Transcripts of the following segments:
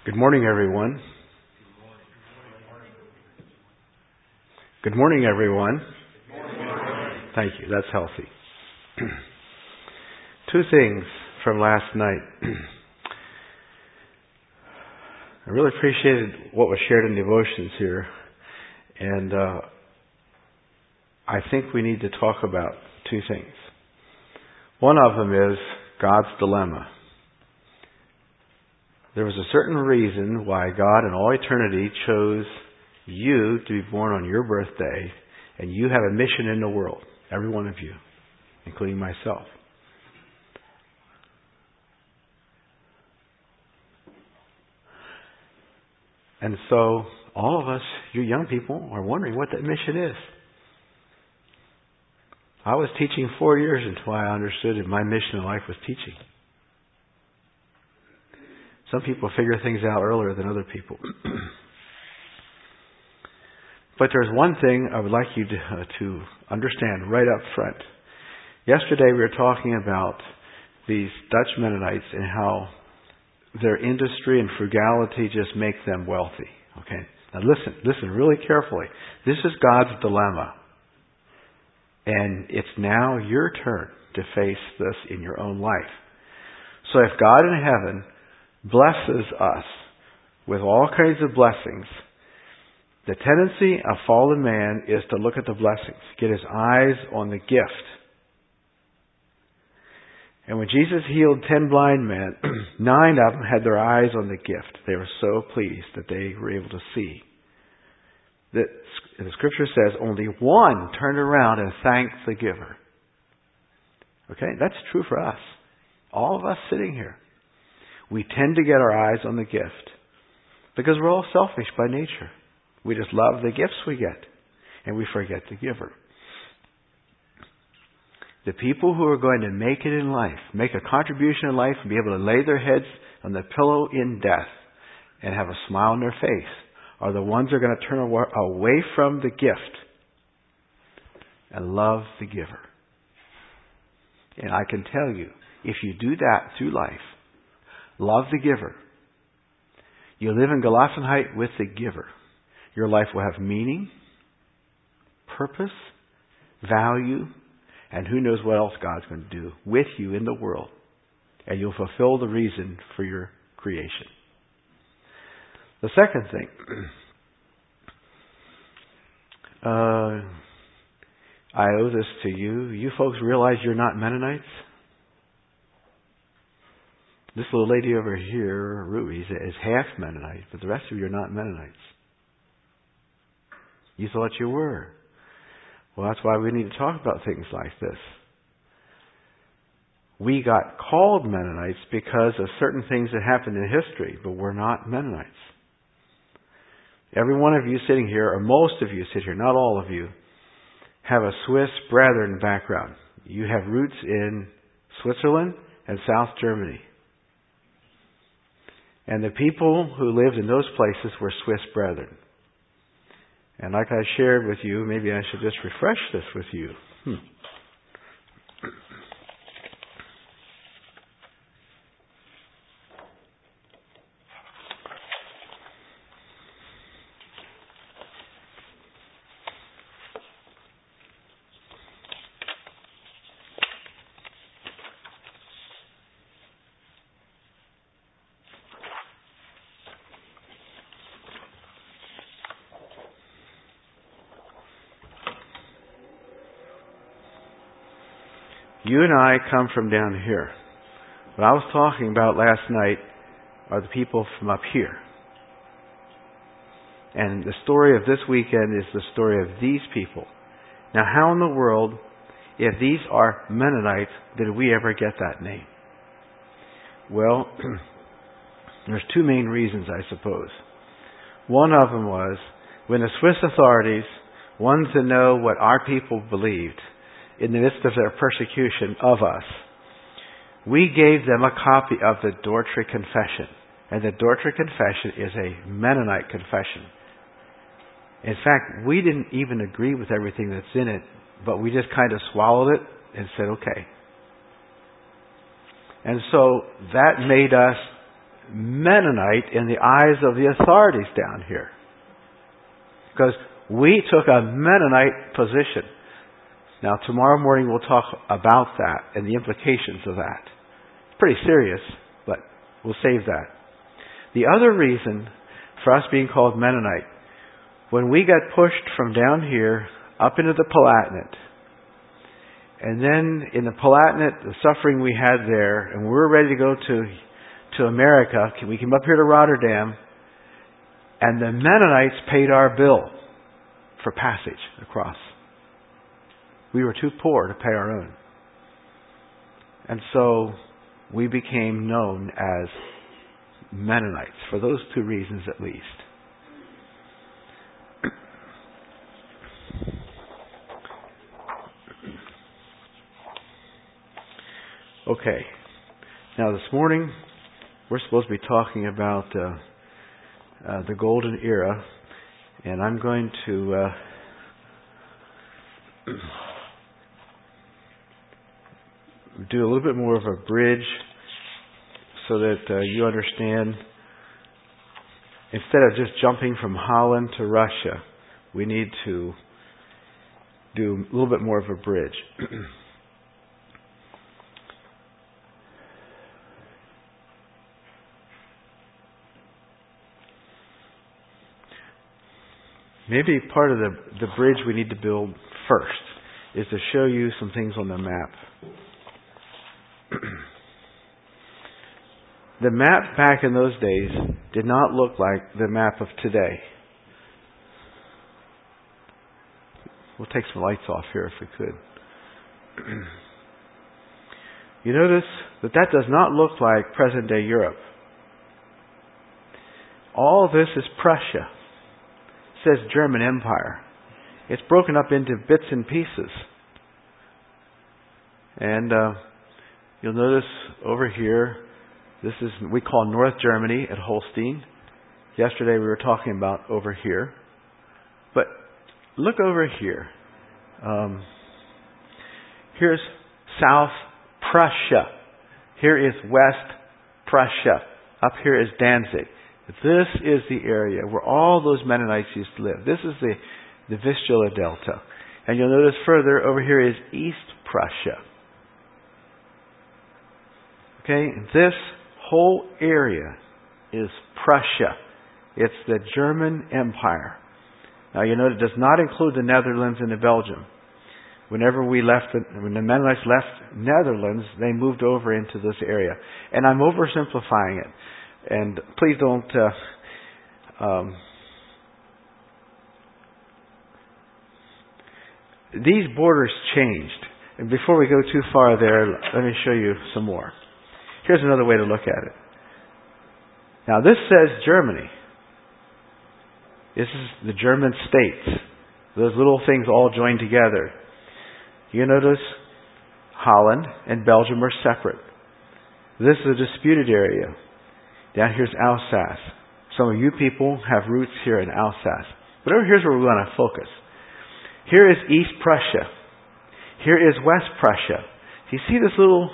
Good morning, everyone. Good morning, everyone. Thank you. That's healthy. Two things from last night. I really appreciated what was shared in devotions here. And I think we need to talk about two things. One of them is God's dilemma. There was a certain reason why God in all eternity chose you to be born on your birthday, and you have a mission in the world, every one of you, including myself. And so all of us, you young people, are wondering what that mission is. I was teaching 4 years until I understood that my mission in life was teaching. Some people figure things out earlier than other people. But there's one thing I would like you to understand right up front. Yesterday we were talking about these Dutch Mennonites and how their industry and frugality just make them wealthy. Okay? Now listen really carefully. This is God's dilemma. And it's now your turn to face this in your own life. So if God in heaven blesses us with all kinds of blessings, the tendency of fallen man is to look at the blessings, get his eyes on the gift. And when Jesus healed 10 blind men, 9 of them had their eyes on the gift. They were so pleased that they were able to see. The scripture says only one turned around and thanked the giver. Okay, that's true for us. All of us sitting here. We tend to get our eyes on the gift because we're all selfish by nature. We just love the gifts we get and we forget the giver. The people who are going to make it in life, make a contribution in life and be able to lay their heads on the pillow in death and have a smile on their face are the ones who are going to turn away from the gift and love the giver. And I can tell you, if you do that through life, love the giver, you live in Gelassenheit with the giver, your life will have meaning, purpose, value, and who knows what else God's going to do with you in the world. And you'll fulfill the reason for your creation. The second thing, I owe this to you. You folks realize you're not Mennonites? This little lady over here, Ruby, is half Mennonite, but the rest of you are not Mennonites. You thought you were. Well, that's why we need to talk about things like this. We got called Mennonites because of certain things that happened in history, but we're not Mennonites. Every one of you sitting here, or most of you sit here, not all of you, have a Swiss Brethren background. You have roots in Switzerland and South Germany. And the people who lived in those places were Swiss Brethren. And like I shared with you, maybe I should just refresh this with you. You and I come from down here. What I was talking about last night are the people from up here. And the story of this weekend is the story of these people. Now, how in the world, if these are Mennonites, did we ever get that name? Well, there's two main reasons, I suppose. One of them was when the Swiss authorities wanted to know what our people believed in the midst of their persecution of us, we gave them a copy of the Dordrecht Confession. And the Dordrecht Confession is a Mennonite confession. In fact, we didn't even agree with everything that's in it, but we just kind of swallowed it and said, okay. And so that made us Mennonite in the eyes of the authorities down here. Because we took a Mennonite position. Now, tomorrow morning we'll talk about that and the implications of that. It's pretty serious, but we'll save that. The other reason for us being called Mennonite, when we got pushed from down here up into the Palatinate, and then in the Palatinate, the suffering we had there, and we were ready to go to America, we came up here to Rotterdam, and the Mennonites paid our bill for passage across. We were too poor to pay our own. And so we became known as Mennonites, for those two reasons at least. Okay. Now this morning, we're supposed to be talking about the Golden Era, and I'm going to do a little bit more of a bridge so that you understand. Instead of just jumping from Holland to Russia, we need to do a little bit more of a bridge. Maybe part of the bridge we need to build first is to show you some things on the map. The map back in those days did not look like the map of today. We'll take some lights off here if we could. You notice that does not look like present-day Europe. All this is Prussia. It says German Empire. It's broken up into bits and pieces. And you'll notice over here, this is we call North Germany at Holstein. Yesterday we were talking about over here. But look over here. Here's South Prussia. Here is West Prussia. Up here is Danzig. This is the area where all those Mennonites used to live. This is the Vistula Delta. And you'll notice further, over here is East Prussia. Okay, this whole area is Prussia. It's the German Empire. Now you note it does not include the Netherlands and the Belgium. When the Mennonites left Netherlands, they moved over into this area. And I'm oversimplifying it. And please don't these borders changed. And before we go too far there, let me show you some more. Here's another way to look at it. Now this says Germany. This is the German states. Those little things all joined together. You notice Holland and Belgium are separate. This is a disputed area. Down here's Alsace. Some of you people have roots here in Alsace. But over here's where we want to focus. Here is East Prussia. Here is West Prussia. You see this little,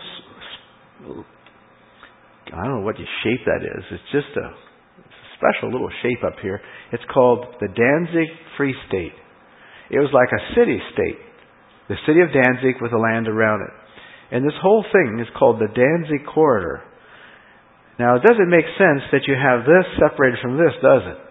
I don't know what shape that is. It's just a special little shape up here. It's called the Danzig Free State. It was like a city-state. The city of Danzig with the land around it. And this whole thing is called the Danzig Corridor. Now, it doesn't make sense that you have this separated from this, does it?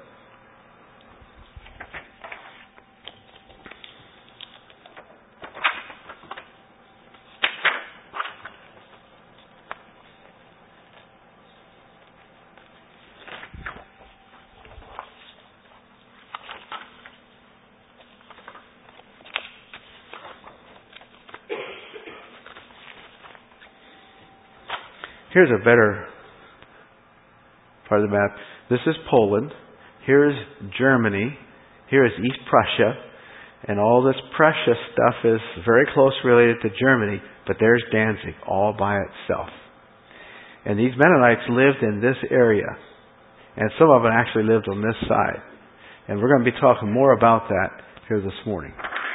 Here's a better part of the map. This is Poland. Here's Germany. Here is East Prussia. And all this Prussia stuff is very close related to Germany. But there's Danzig all by itself. And these Mennonites lived in this area. And some of them actually lived on this side. And we're going to be talking more about that here this morning.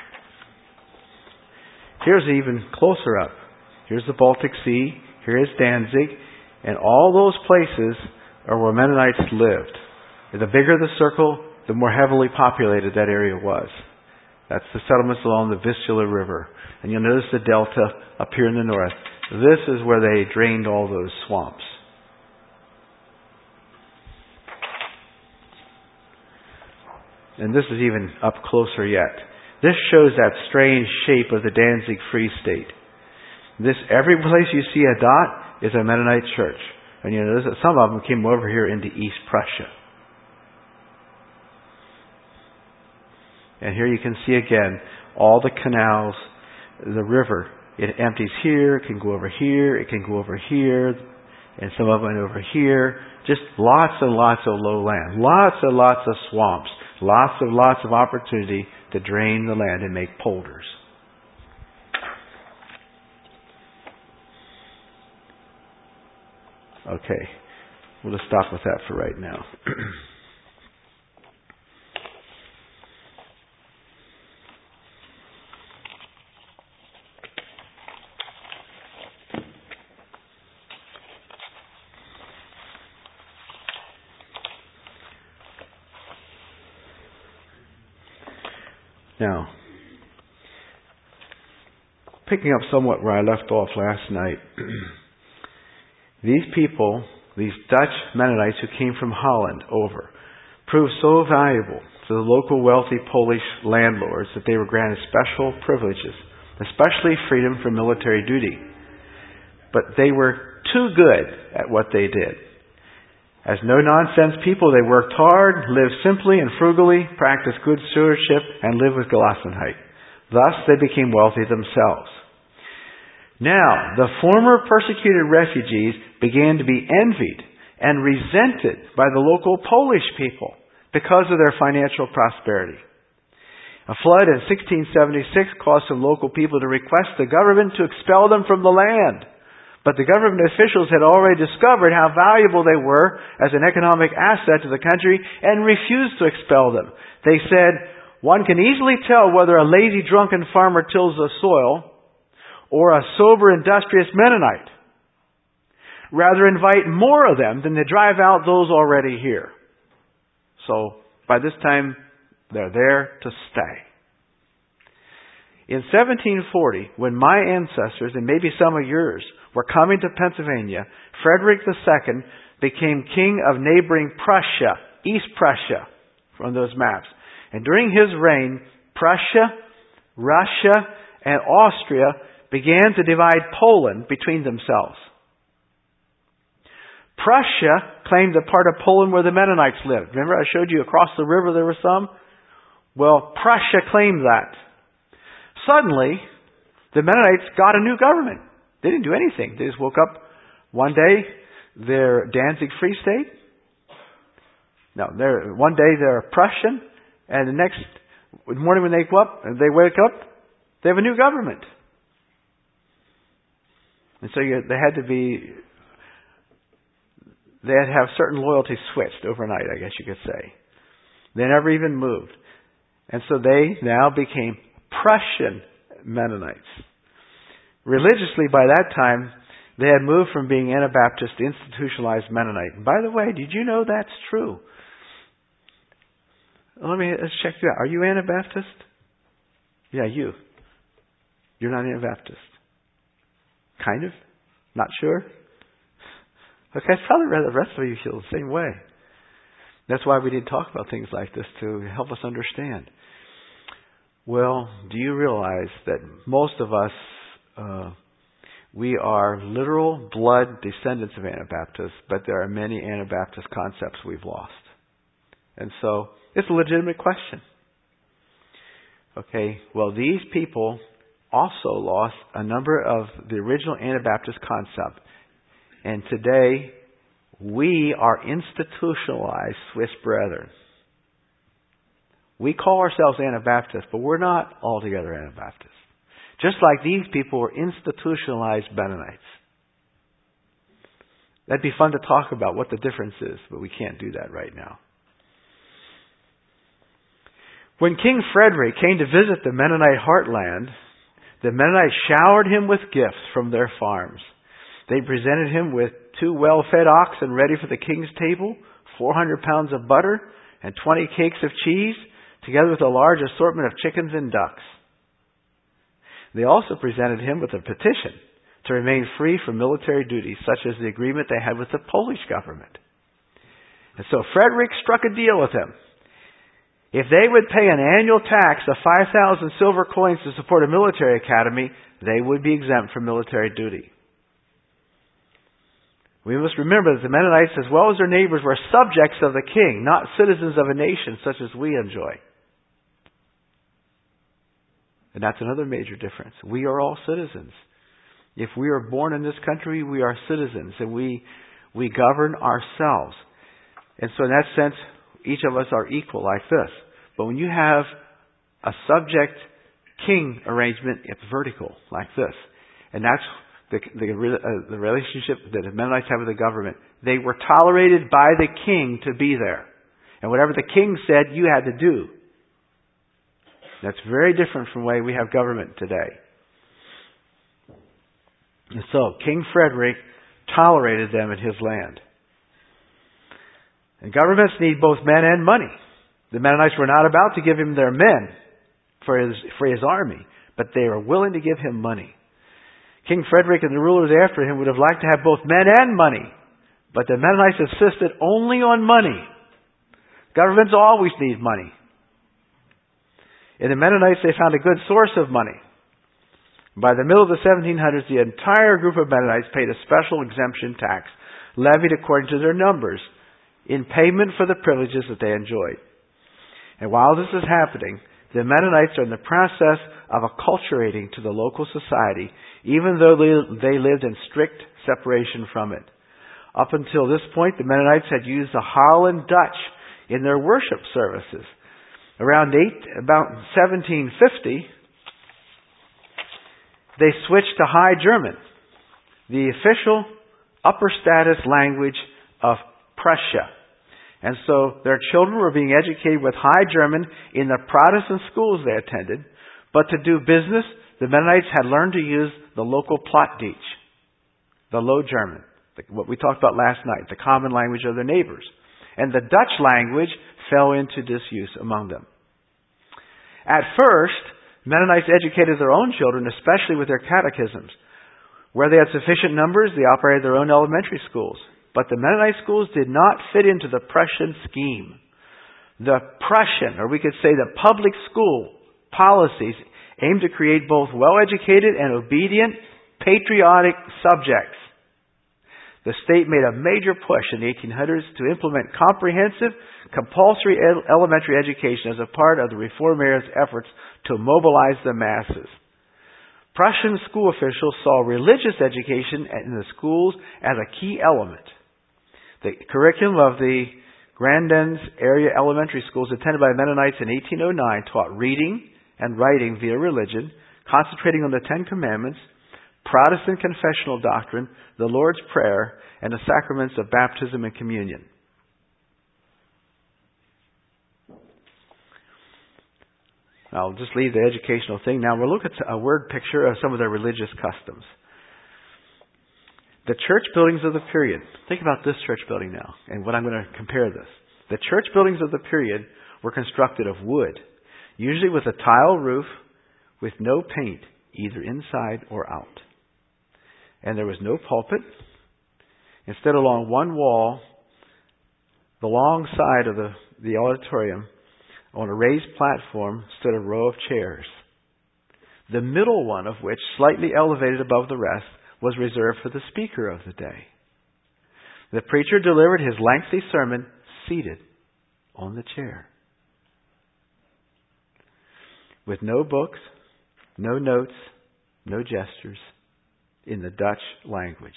Here's even closer up. Here's the Baltic Sea. Here is Danzig. And all those places or where Mennonites lived. The bigger the circle, the more heavily populated that area was. That's the settlements along the Vistula River. And you'll notice the delta up here in the north. This is where they drained all those swamps. And this is even up closer yet. This shows that strange shape of the Danzig Free State. Every place you see a dot is a Mennonite church. And you notice that some of them came over here into East Prussia. And here you can see again all the canals, the river. It empties here, it can go over here, it can go over here, and some of it went over here. Just lots and lots of low land. Lots and lots of swamps. Lots of opportunity to drain the land and make polders. Okay, we'll just stop with that for right now. Now, picking up somewhat where I left off last night, these people, these Dutch Mennonites who came from Holland over, proved so valuable to the local wealthy Polish landlords that they were granted special privileges, especially freedom from military duty. But they were too good at what they did. As no-nonsense people, they worked hard, lived simply and frugally, practiced good stewardship, and lived with Gelassenheit. Thus, they became wealthy themselves. Now, the former persecuted refugees began to be envied and resented by the local Polish people because of their financial prosperity. A flood in 1676 caused some local people to request the government to expel them from the land. But the government officials had already discovered how valuable they were as an economic asset to the country and refused to expel them. They said, one can easily tell whether a lazy, drunken farmer tills the soil or a sober, industrious Mennonite. Rather invite more of them than to drive out those already here. So, by this time, they're there to stay. In 1740, when my ancestors, and maybe some of yours, were coming to Pennsylvania, Frederick II became king of neighboring Prussia, East Prussia, from those maps. And during his reign, Prussia, Russia, and Austria began to divide Poland between themselves. Prussia claimed the part of Poland where the Mennonites lived. Remember I showed you across the river there were some? Well, Prussia claimed that. Suddenly, the Mennonites got a new government. They didn't do anything. They just woke up one day, they're Danzig Free State. No, one day they're Prussian, and the next morning when they wake up, they have a new government. And so they had to have certain loyalties switched overnight, I guess you could say. They never even moved. And so they now became Prussian Mennonites. Religiously, by that time, they had moved from being Anabaptist to institutionalized Mennonite. And by the way, did you know that's true? Let's check you out. Are you Anabaptist? Yeah, you. You're not Anabaptist. Kind of? Not sure? Okay, it's probably the rest of you feel the same way. That's why we need to talk about things like this to help us understand. Well, do you realize that most of us, we are literal blood descendants of Anabaptists, but there are many Anabaptist concepts we've lost. And so, it's a legitimate question. Okay, well, these people also lost a number of the original Anabaptist concept. And today, we are institutionalized Swiss brethren. We call ourselves Anabaptists, but we're not altogether Anabaptists. Just like these people were institutionalized Mennonites. That'd be fun to talk about what the difference is, but we can't do that right now. When King Frederick came to visit the Mennonite heartland, the Mennonites showered him with gifts from their farms. They presented him with 2 well-fed oxen ready for the king's table, 400 pounds of butter, and 20 cakes of cheese, together with a large assortment of chickens and ducks. They also presented him with a petition to remain free from military duties, such as the agreement they had with the Polish government. And so Frederick struck a deal with them. If they would pay an annual tax of 5,000 silver coins to support a military academy, they would be exempt from military duty. We must remember that the Mennonites, as well as their neighbors, were subjects of the king, not citizens of a nation such as we enjoy. And that's another major difference. We are all citizens. If we are born in this country, we are citizens, and we govern ourselves. And so in that sense, each of us are equal like this. But when you have a subject-king arrangement, it's vertical like this. And that's the relationship that the Mennonites have with the government. They were tolerated by the king to be there. And whatever the king said, you had to do. That's very different from the way we have government today. And so, King Frederick tolerated them in his land. And governments need both men and money. The Mennonites were not about to give him their men for his army, but they were willing to give him money. King Frederick and the rulers after him would have liked to have both men and money, but the Mennonites insisted only on money. Governments always need money. In the Mennonites, they found a good source of money. By the middle of the 1700s, the entire group of Mennonites paid a special exemption tax, levied according to their numbers, in payment for the privileges that they enjoyed. And while this is happening, the Mennonites are in the process of acculturating to the local society, even though they lived in strict separation from it. Up until this point, the Mennonites had used the Holland Dutch in their worship services. About 1750, they switched to High German, the official upper status language of Prussia. And so their children were being educated with High German in the Protestant schools they attended. But to do business, the Mennonites had learned to use the local Plattdeutsch, the Low German, what we talked about last night, the common language of their neighbors. And the Dutch language fell into disuse among them. At first, Mennonites educated their own children, especially with their catechisms. Where they had sufficient numbers, they operated their own elementary schools. But the Mennonite schools did not fit into the Prussian scheme. The Prussian, or we could say the public school policies, aimed to create both well-educated and obedient, patriotic subjects. The state made a major push in the 1800s to implement comprehensive, compulsory elementary education as a part of the Reform era's efforts to mobilize the masses. Prussian school officials saw religious education in the schools as a key element. The curriculum of the Grandens area elementary schools attended by Mennonites in 1809 taught reading and writing via religion, concentrating on the Ten Commandments, Protestant confessional doctrine, the Lord's Prayer, and the sacraments of baptism and communion. I'll just leave the educational thing. Now we'll look at a word picture of some of their religious customs. The church buildings of the period. Think about this church building now, and what I'm going to compare this. The church buildings of the period were constructed of wood, usually with a tile roof with no paint, either inside or out. And there was no pulpit. Instead, along one wall, the long side of the auditorium, on a raised platform, stood a row of chairs. The middle one of which, slightly elevated above the rest, was reserved for the speaker of the day. The preacher delivered his lengthy sermon seated on the chair, with no books, no notes, no gestures, in the Dutch language.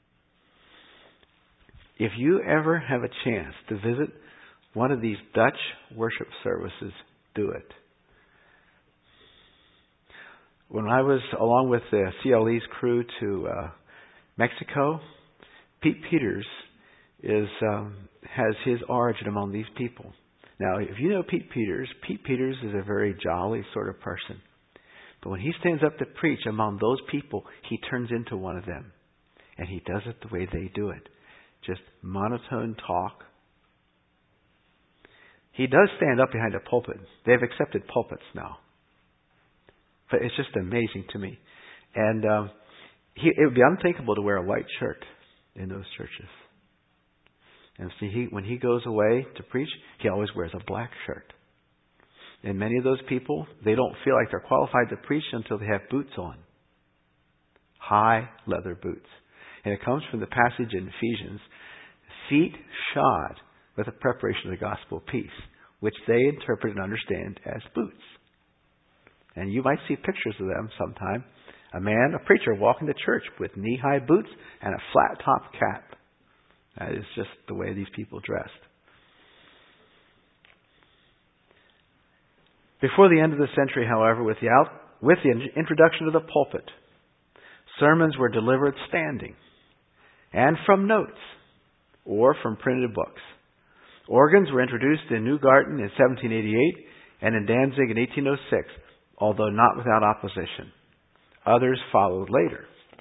If you ever have a chance to visit one of these Dutch worship services, do it. When I was along with the CLE's crew to Mexico, Pete Peters has his origin among these people. Now, if you know Pete Peters is a very jolly sort of person. But when he stands up to preach among those people, he turns into one of them. And he does it the way they do it. Just monotone talk. He does stand up behind a pulpit. They've accepted pulpits now. But it's just amazing to me. And it would be unthinkable to wear a white shirt in those churches. And see, when he goes away to preach, he always wears a black shirt. And many of those people, they don't feel like they're qualified to preach until they have boots on. High leather boots. And it comes from the passage in Ephesians, feet shod with the preparation of the gospel of peace, which they interpret and understand as boots. And you might see pictures of them sometime. A preacher walking to church with knee-high boots and a flat-top cap. That is just the way these people dressed. Before the end of the century, however, with the introduction of the pulpit, sermons were delivered standing and from notes or from printed books. Organs were introduced in Newgarten in 1788 and in Danzig in 1806, although not without opposition. Others followed later.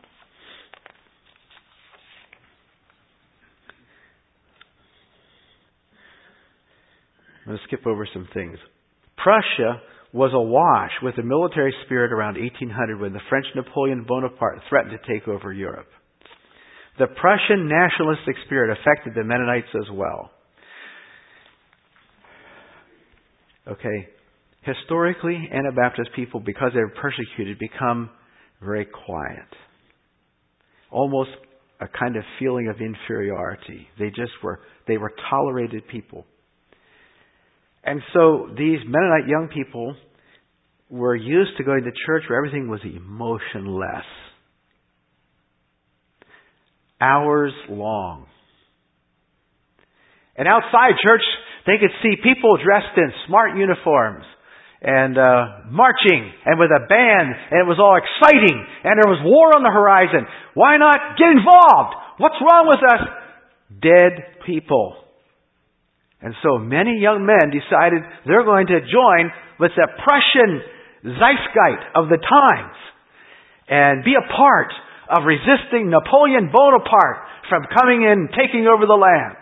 I'm going to skip over some things. Prussia was awash with the military spirit around 1800 when the French Napoleon Bonaparte threatened to take over Europe. The Prussian nationalistic spirit affected the Mennonites as well. Okay, historically, Anabaptist people, because they were persecuted, become very quiet. Almost a kind of feeling of inferiority. They were tolerated people. And so these Mennonite young people were used to going to church where everything was emotionless. Hours long. And outside church, they could see people dressed in smart uniforms and marching and with a band, and it was all exciting, and there was war on the horizon. Why not get involved? What's wrong with us? Dead people. And so many young men decided they're going to join with the Prussian Zeitgeist of the times and be a part of resisting Napoleon Bonaparte from coming in and taking over the land.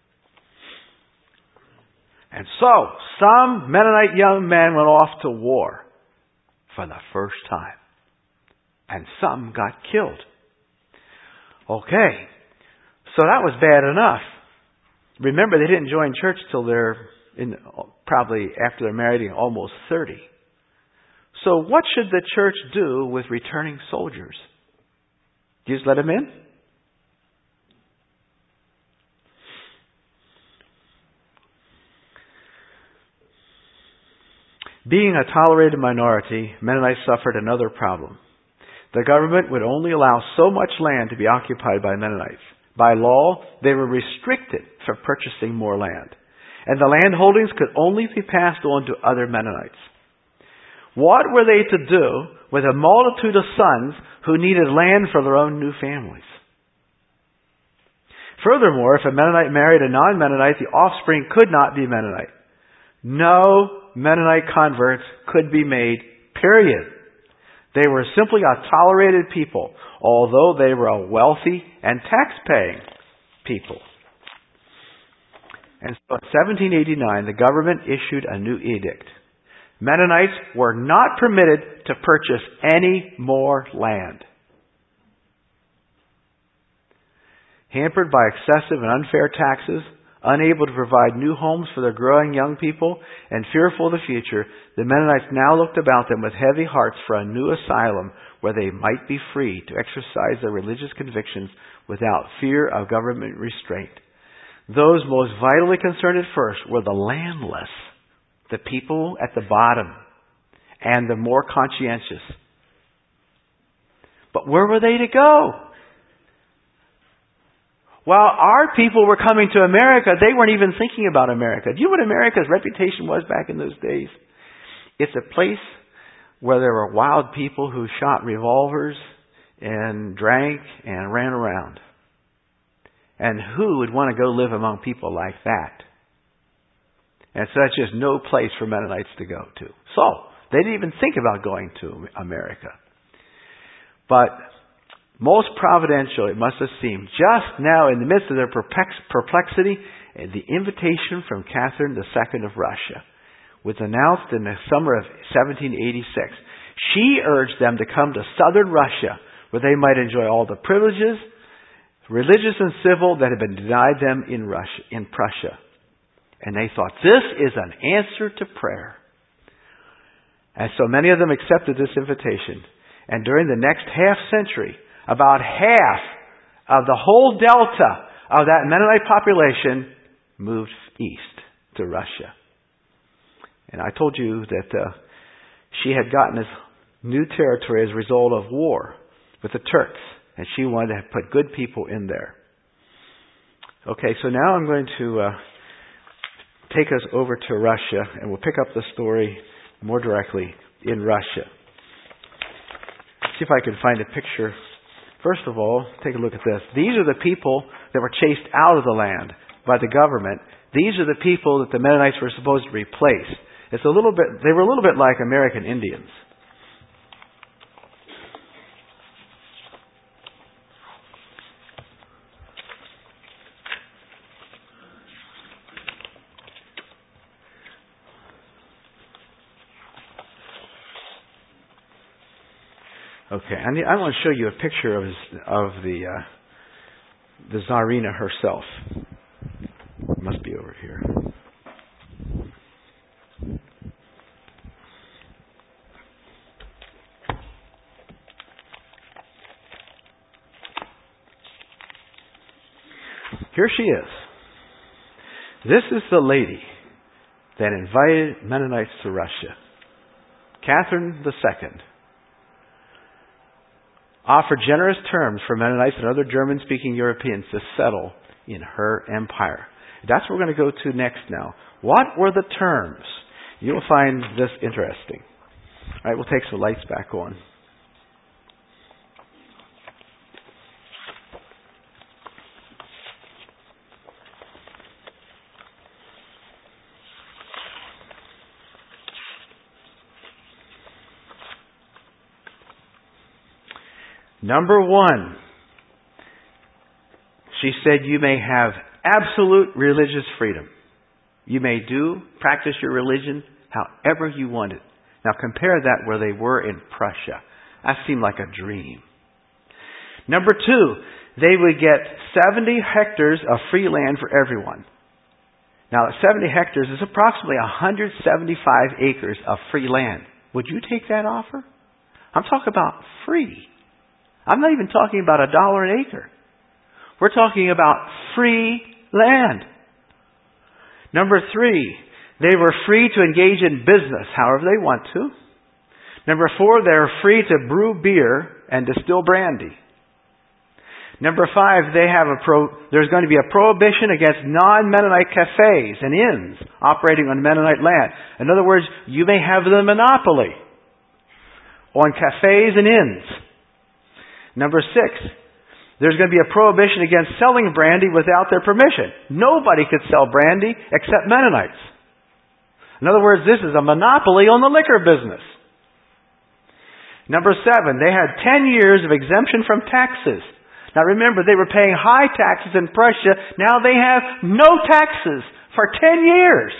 And so, some Mennonite young men went off to war for the first time. And some got killed. Okay, so that was bad enough. Remember, they didn't join church till probably after they're married and almost 30. So what should the church do with returning soldiers? Do you just let them in? Being a tolerated minority, Mennonites suffered another problem. The government would only allow so much land to be occupied by Mennonites. By law, they were restricted from purchasing more land. And the land holdings could only be passed on to other Mennonites. What were they to do with a multitude of sons who needed land for their own new families? Furthermore, if a Mennonite married a non-Mennonite, the offspring could not be Mennonite. No Mennonite converts could be made, period. They were simply a tolerated people, although they were a wealthy and tax-paying people. And so in 1789, the government issued a new edict. Mennonites were not permitted to purchase any more land. Hampered by excessive and unfair taxes, unable to provide new homes for their growing young people, and fearful of the future, the Mennonites now looked about them with heavy hearts for a new asylum where they might be free to exercise their religious convictions without fear of government restraint. Those most vitally concerned at first were the landless, the people at the bottom, and the more conscientious. But where were they to go? While our people were coming to America, they weren't even thinking about America. Do you know what America's reputation was back in those days? It's a place where there were wild people who shot revolvers and drank and ran around. And who would want to go live among people like that? And so that's just no place for Mennonites to go to. So, they didn't even think about going to America. But Most providential, it must have seemed, just now in the midst of their perplexity, the invitation from Catherine II of Russia was announced in the summer of 1786. She urged them to come to southern Russia, where they might enjoy all the privileges, religious and civil, that had been denied them in Prussia. And they thought, this is an answer to prayer. And so many of them accepted this invitation. And during the next half century, about half of the whole delta of that Mennonite population moved east to Russia. And I told you that she had gotten this new territory as a result of war with the Turks. And she wanted to put good people in there. Okay, so now I'm going to take us over to Russia, and we'll pick up the story more directly in Russia. See if I can find a picture. First of all, take a look at this. These are the people that were chased out of the land by the government. These are the people that the Mennonites were supposed to replace. They were a little bit like American Indians. Okay, I want to show you a picture of the Tsarina herself. It must be over here. Here she is. This is the lady that invited Mennonites to Russia. Catherine II. Offered generous terms for Mennonites and other German-speaking Europeans to settle in her empire. That's what we're going to go to next now. What were the terms? You'll find this interesting. All right, we'll take some lights back on. Number one, she said you may have absolute religious freedom. You may practice your religion however you want it. Now compare that where they were in Prussia. That seemed like a dream. Number two, they would get 70 hectares of free land for everyone. Now 70 hectares is approximately 175 acres of free land. Would you take that offer? I'm talking about free. I'm not even talking about $1 an acre. We're talking about free land. Number three, they were free to engage in business however they want to. Number four, they're free to brew beer and distill brandy. Number five, there's going to be a prohibition against non-Mennonite cafes and inns operating on Mennonite land. In other words, you may have the monopoly on cafes and inns. Number six, there's going to be a prohibition against selling brandy without their permission. Nobody could sell brandy except Mennonites. In other words, this is a monopoly on the liquor business. Number seven, they had 10 years of exemption from taxes. Now remember, they were paying high taxes in Prussia. Now they have no taxes for 10 years.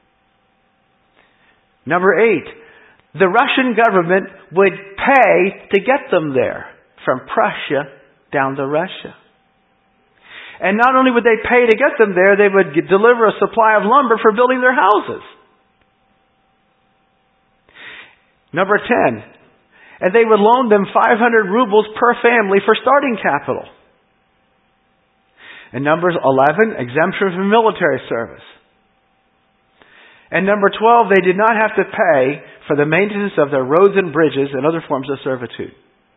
Number eight, the Russian government would pay to get them there. From Prussia down to Russia. And not only would they pay to get them there, they would deliver a supply of lumber for building their houses. Number 10, and they would loan them 500 rubles per family for starting capital. And number 11, exemption from military service. And number 12, they did not have to pay for the maintenance of their roads and bridges and other forms of servitude.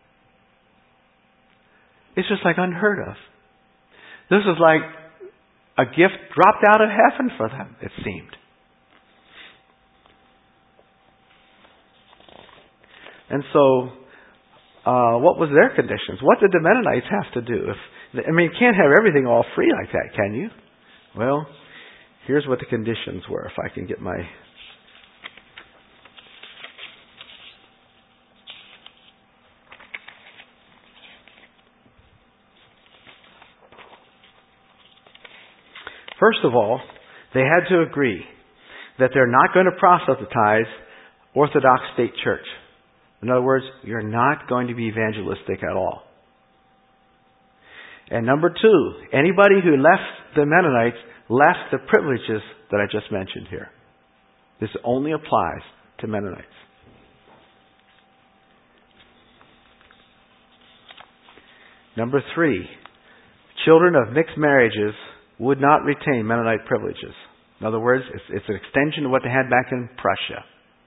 It's just like unheard of. This is like a gift dropped out of heaven for them, it seemed. And so, what was their conditions? What did the Mennonites have to do? You can't have everything all free like that, can you? Well, here's what the conditions were, if I can get my... first of all, they had to agree that they're not going to proselytize Orthodox State Church. In other words, you're not going to be evangelistic at all. And number two, anybody who left the Mennonites left the privileges that I just mentioned here. This only applies to Mennonites. Number three, children of mixed marriages would not retain Mennonite privileges. In other words, it's an extension of what they had back in Prussia.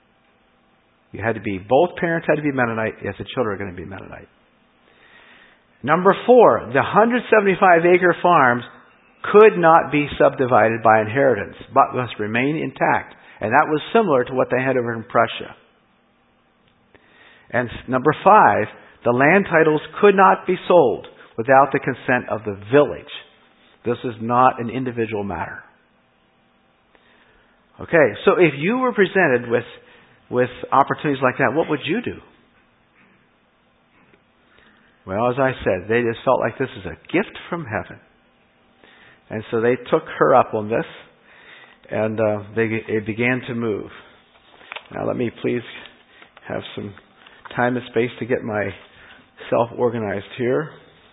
Both parents had to be Mennonite if the children are going to be Mennonite. Number four, the 175-acre farms could not be subdivided by inheritance, but must remain intact. And that was similar to what they had over in Prussia. And number five, the land titles could not be sold without the consent of the village. This is not an individual matter. Okay, so if you were presented with opportunities like that, what would you do? Well, as I said, they just felt like this is a gift from heaven. And so they took her up on this, and they began to move. Now let me please have some time and space to get myself organized here.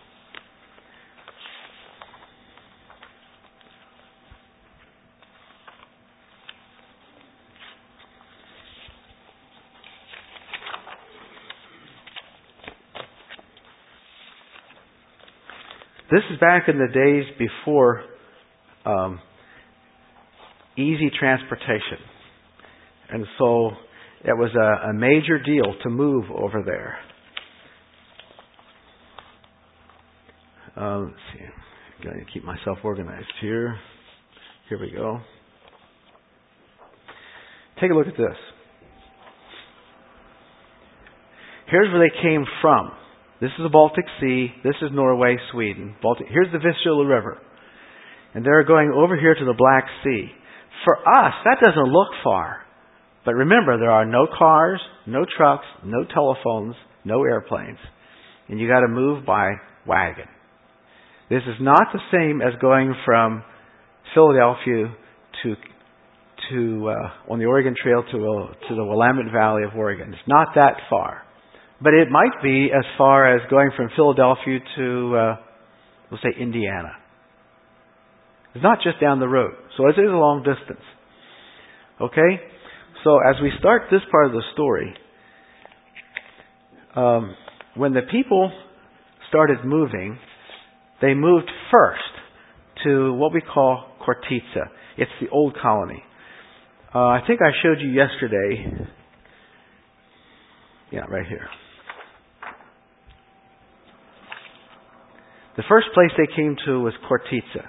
This is back in the days before easy transportation. And so it was a major deal to move over there. Let's see. I've got to keep myself organized here. Here we go. Take a look at this. Here's where they came from. This is the Baltic Sea. This is Norway, Sweden. Here's the Vistula River. And they're going over here to the Black Sea. For us, that doesn't look far. But remember, there are no cars, no trucks, no telephones, no airplanes. And you got to move by wagon. This is not the same as going from Philadelphia to on the Oregon Trail to the Willamette Valley of Oregon. It's not that far. But it might be as far as going from Philadelphia to, we'll say, Indiana. It's not just down the road. So it is a long distance. Okay? So as we start this part of the story, when the people started moving, they moved first to what we call Chortitza. It's the old colony. I think I showed you yesterday. Yeah, right here. The first place they came to was Chortitza.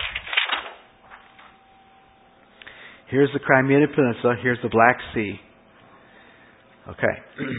Here's the Crimean Peninsula. Here's the Black Sea. Okay.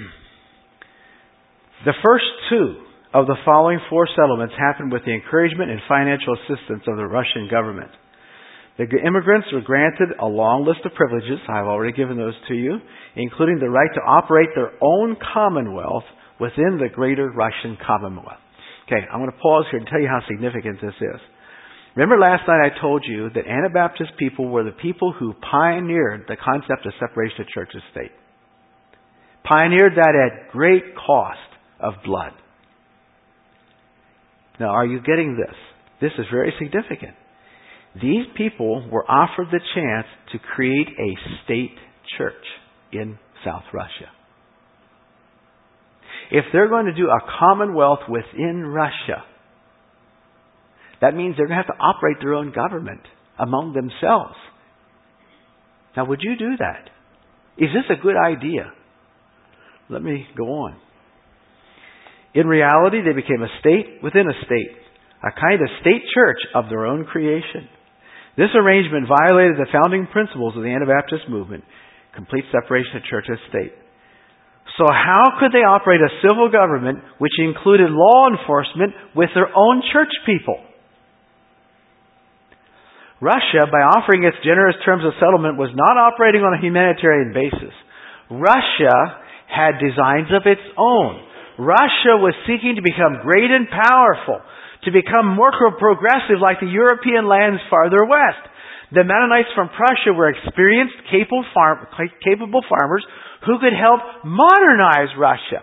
The first two of the following four settlements happened with the encouragement and financial assistance of the Russian government. The immigrants were granted a long list of privileges. I've already given those to you, including the right to operate their own commonwealth within the greater Russian Commonwealth. Okay, I'm going to pause here to tell you how significant this is. Remember last night I told you that Anabaptist people were the people who pioneered the concept of separation of church and state. Pioneered that at great cost of blood. Now, are you getting this? This is very significant. These people were offered the chance to create a state church in South Russia. If they're going to do a commonwealth within Russia, that means they're going to have to operate their own government among themselves. Now, would you do that? Is this a good idea? Let me go on. In reality, they became a state within a state, a kind of state church of their own creation. This arrangement violated the founding principles of the Anabaptist movement, complete separation of church and state. So how could they operate a civil government which included law enforcement with their own church people? Russia, by offering its generous terms of settlement, was not operating on a humanitarian basis. Russia had designs of its own. Russia was seeking to become great and powerful, to become more progressive like the European lands farther west. The Mennonites from Prussia were experienced, capable farmers who could help modernize Russia.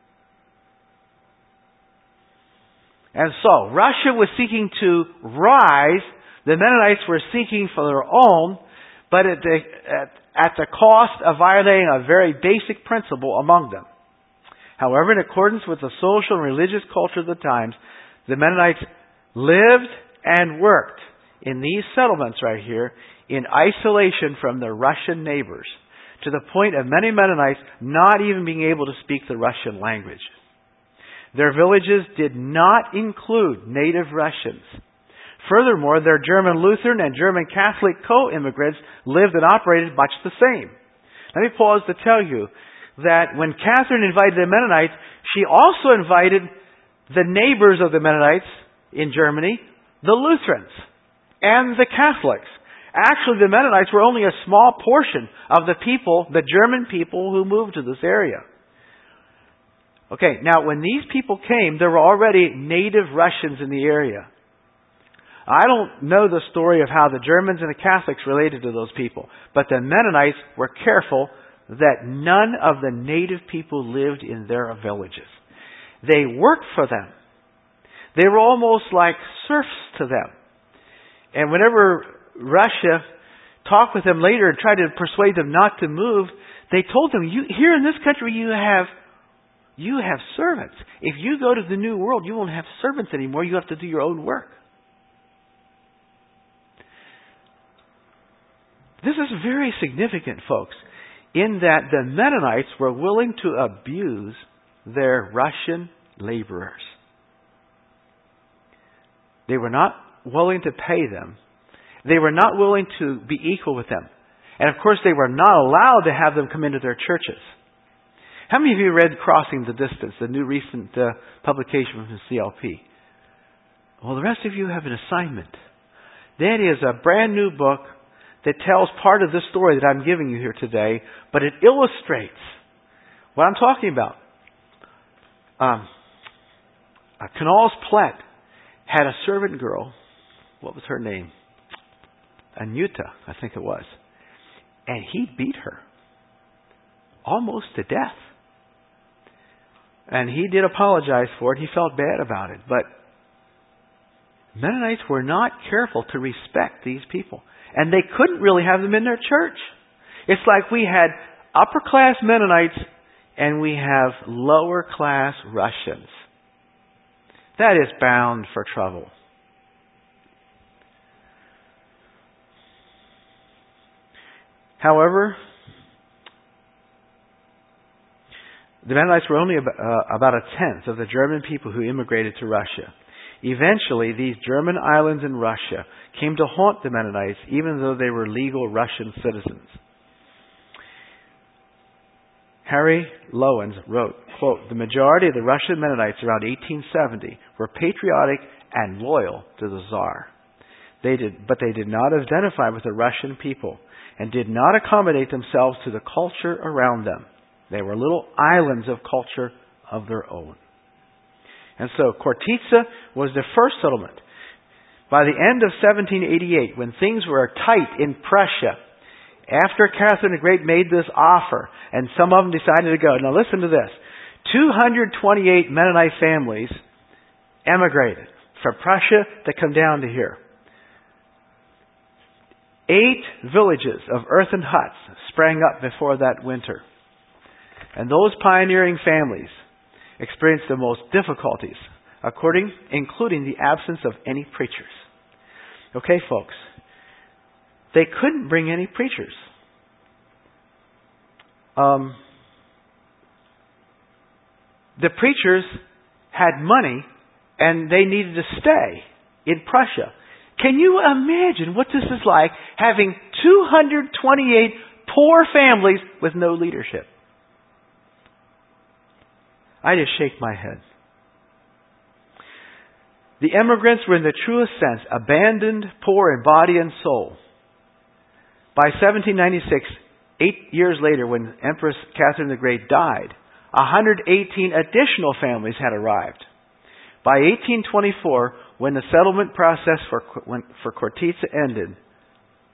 And so, Russia was seeking to rise. The Mennonites were seeking for their own, but at the cost of violating a very basic principle among them. However, in accordance with the social and religious culture of the times, the Mennonites lived and worked in these settlements right here in isolation from their Russian neighbors, to the point of many Mennonites not even being able to speak the Russian language. Their villages did not include native Russians. Furthermore, their German Lutheran and German Catholic co-immigrants lived and operated much the same. Let me pause to tell you that when Catherine invited the Mennonites, she also invited the neighbors of the Mennonites in Germany, the Lutherans and the Catholics. Actually, the Mennonites were only a small portion of the people, the German people who moved to this area. Okay, now when these people came, there were already native Russians in the area. I don't know the story of how the Germans and the Catholics related to those people, but the Mennonites were careful that none of the native people lived in their villages. They worked for them. They were almost like serfs to them. And whenever Russia talked with them later and tried to persuade them not to move, they told them, here in this country you have servants. If you go to the New World, you won't have servants anymore. You have to do your own work. This is very significant, folks, in that the Mennonites were willing to abuse their Russian laborers. They were not willing to pay them. They were not willing to be equal with them. And of course, they were not allowed to have them come into their churches. How many of you read Crossing the Distance, the new recent publication from the CLP? Well, the rest of you have an assignment. That is a brand new book that tells part of the story that I'm giving you here today, but it illustrates what I'm talking about. Canals Platt had a servant girl. What was her name? Anyuta, I think it was. And he beat her almost to death. And he did apologize for it. He felt bad about it. But Mennonites were not careful to respect these people. And they couldn't really have them in their church. It's like we had upper class Mennonites and we have lower class Russians. That is bound for trouble. However, the Mennonites were only about a tenth of the German people who immigrated to Russia. Eventually, these German islands in Russia came to haunt the Mennonites, even though they were legal Russian citizens. Harry Lowens wrote, quote, "The majority of the Russian Mennonites around 1870 were patriotic and loyal to the Tsar. But they did not identify with the Russian people and did not accommodate themselves to the culture around them. They were little islands of culture of their own." And so Khortytsa was the first settlement. By the end of 1788, when things were tight in Prussia, after Catherine the Great made this offer, and some of them decided to go. Now listen to this. 228 Mennonite families emigrated from Prussia to come down to here. 8 villages of earthen huts sprang up before that winter. And those pioneering families experienced the most difficulties, including the absence of any preachers. Okay, folks. They couldn't bring any preachers. The preachers had money and they needed to stay in Prussia. Can you imagine what this is like, having 228 poor families with no leadership? I just shake my head. The immigrants were in the truest sense abandoned, poor in body and soul. By 1796, 8 years later, when Empress Catherine the Great died, 118 additional families had arrived. By 1824, when the settlement process for Khortytsa ended,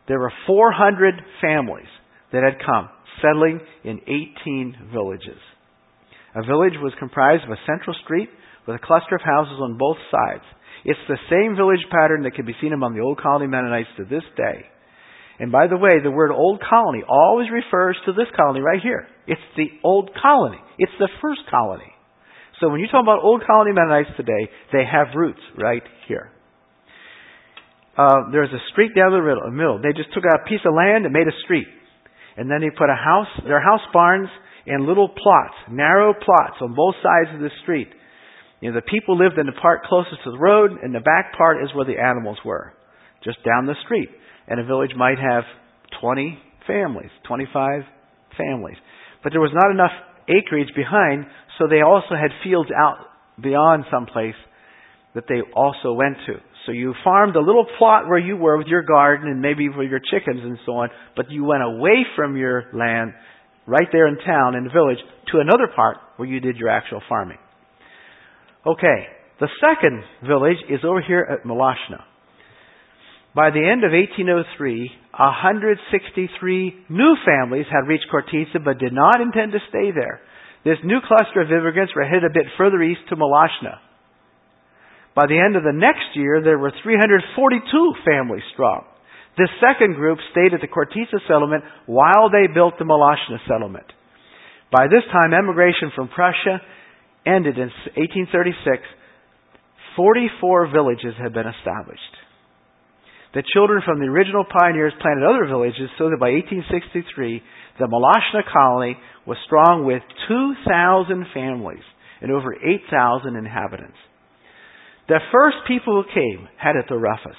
There were 400 families that had come, settling in 18 villages. A village was comprised of a central street with a cluster of houses on both sides. It's the same village pattern that can be seen among the Old Colony Mennonites to this day. And by the way, the word Old Colony always refers to this colony right here. It's the Old Colony. It's the first colony. So when you talk about Old Colony Mennonites today, they have roots right here. There's a street down the middle. They just took a piece of land and made a street. And then they put their house barns and little plots, narrow plots on both sides of the street. The people lived in the part closest to the road, and the back part is where the animals were, just down the street. And a village might have 20 families, 25 families. But there was not enough acreage behind, so they also had fields out beyond someplace that they also went to. So you farmed a little plot where you were with your garden and maybe for your chickens and so on, but you went away from your land right there in town, in the village, to another part where you did your actual farming. Okay, the second village is over here at Malashna. By the end of 1803, 163 new families had reached Cortitza but did not intend to stay there. This new cluster of immigrants were headed a bit further east to Malashna. By the end of the next year, there were 342 families strong. This second group stayed at the Cortitza settlement while they built the Malashna settlement. By this time, emigration from Prussia ended in 1836. 44 villages had been established. The children from the original pioneers planted other villages so that by 1863, the Malashna colony was strong with 2,000 families and over 8,000 inhabitants. The first people who came had it the roughest.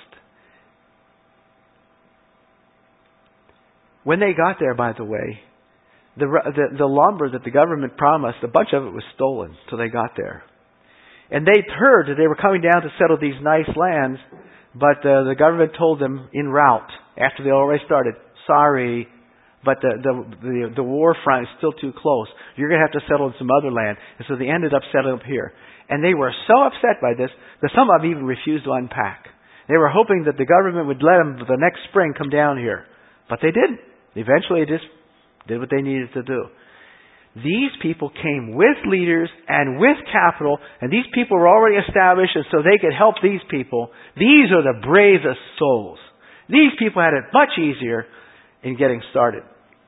When they got there, by the way, the lumber that the government promised, a bunch of it was stolen till they got there. And they'd heard that they were coming down to settle these nice lands, but the government told them en route, after they already started, sorry, but the war front is still too close. You're going to have to settle in some other land. And so they ended up settling up here. And they were so upset by this that some of them even refused to unpack. They were hoping that the government would let them the next spring come down here. But they didn't. Eventually they just did what they needed to do. These people came with leaders and with capital, and these people were already established, and so they could help these people. These are the bravest souls. These people had it much easier in getting started.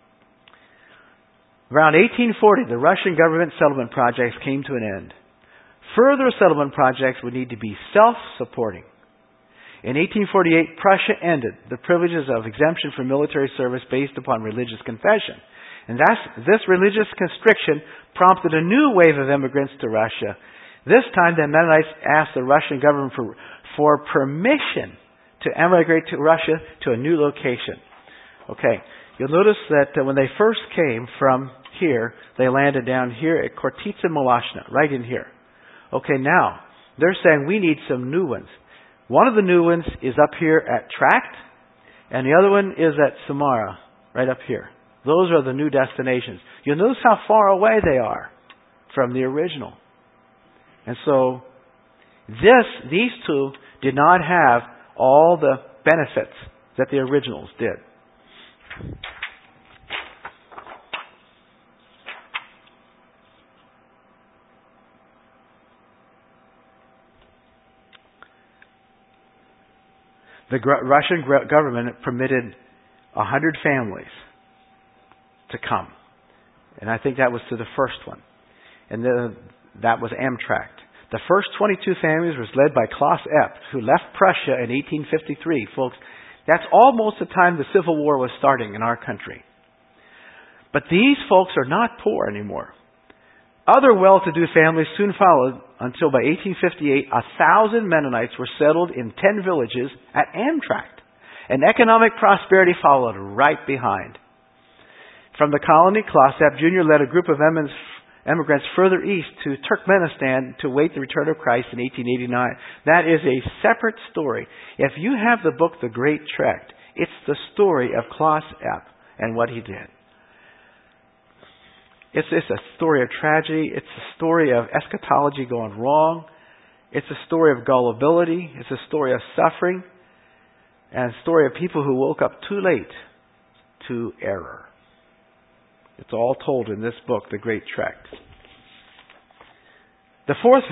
Around 1840, the Russian government settlement projects came to an end. Further settlement projects would need to be self-supporting. In 1848, Prussia ended the privileges of exemption from military service based upon religious confession. And this religious constriction prompted a new wave of immigrants to Russia. This time, the Mennonites asked the Russian government for permission to emigrate to Russia to a new location. Okay, you'll notice that when they first came from here, they landed down here at Cortitza Malashna, right in here. Okay, now, they're saying we need some new ones. One of the new ones is up here at Tract, and the other one is at Samara, right up here. Those are the new destinations. You'll notice how far away they are from the original. And so, these two did not have all the benefits that the originals did. The Russian government permitted 100 families to come. And I think that was to the first one. And that was Amtract. The first 22 families was led by Klaus Epp, who left Prussia in 1853. Folks, that's almost the time the Civil War was starting in our country. But these folks are not poor anymore. Other well-to-do families soon followed until by 1858, 1,000 Mennonites were settled in 10 villages at Amtract. And economic prosperity followed right behind. From the colony, Klaus Epp Jr. led a group of immigrants further east to Turkmenistan to await the return of Christ in 1889. That is a separate story. If you have the book, The Great Trek, it's the story of Klaus Epp and what he did. It's a story of tragedy. It's a story of eschatology going wrong. It's a story of gullibility. It's a story of suffering. and a story of people who woke up too late to error. It's all told in this book, The Great Trek. The fourth